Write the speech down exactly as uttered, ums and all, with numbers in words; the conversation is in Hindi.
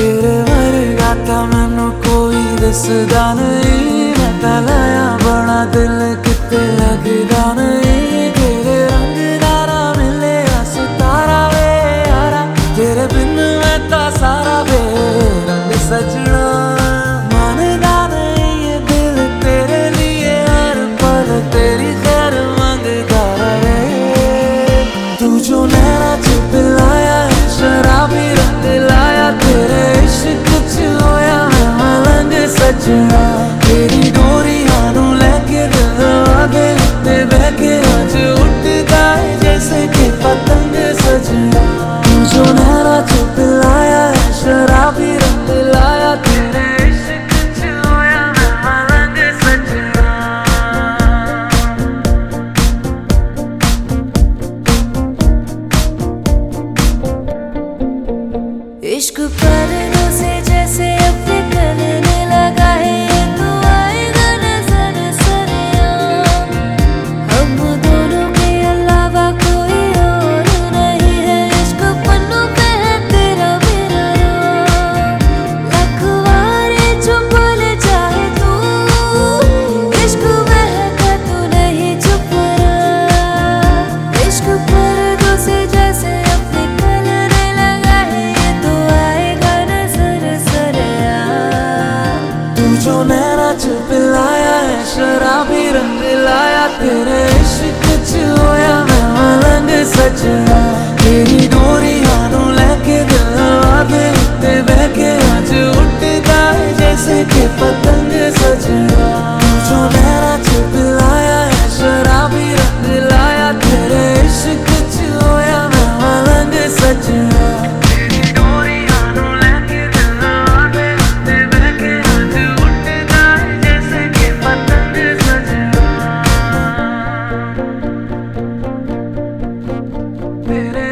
तेरे वर्गा था मैनू कोई दसदा नहीं, मैं तां लाया बड़ा दिल किते लगदा नहीं। तेरे रंग दारा मिले सितारा वे यारा, तेरे बिन मैं तां सारा वे रंग सजना। मानदा नहीं ये दिल तेरे लिए हर पल तेरी खैर मंगदा रहे। तू जो नैना च पिलाया है शराबी रंग लाया, तेरे इश्क च होया मैं मलंग सजना। तेरी डोरियां नू लेके दिल आगे उत्ते बह के अज उड़दा है जैसे कि पतंग सजना। तू जो नैना च पिलाया है शराबी रंग लाया, तेरे इश्क च होया मैं मलंग सजना। इश्क करने से जैसे अपने करने लगा है, ये तो आएगा नजर सरेआम। हम दोनों के अलावा कोई और नहीं है, इश्क पन्नों पे है तेरा मेरा नाम। लखवारे जो बोले चाहे तू, इश्क महका तू नहीं चुप रहा। इश्क पर्दों से जैसे अपने करने लगा है, ये तो आएगा नजर सरेआम। तू जो नैना च पिलाया है शराबी रंग लाया, तेरे इश्क च होया मैं मलंग सजना। तेरी डोरियां नू लेके दिल आगे उत्ते बह के अज उड़दा है जैसे कि पतंग सजना। तू जो नैना च पिलाया है शराबी रंग लाया, तेरे इश्क च होया मैं मलंग सजना। तेरी डोरियां नू लेके दिल आगे उत्ते बह के अज उड़दा है जैसे कि पतंग सजना। तेरे